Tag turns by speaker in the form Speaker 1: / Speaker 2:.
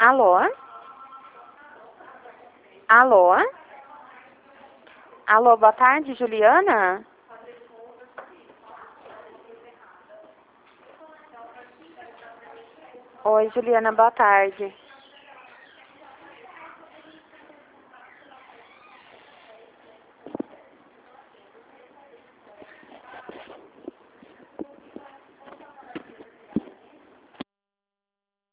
Speaker 1: Alô? Alô? Alô, boa tarde, Juliana? Oi, Juliana, boa tarde.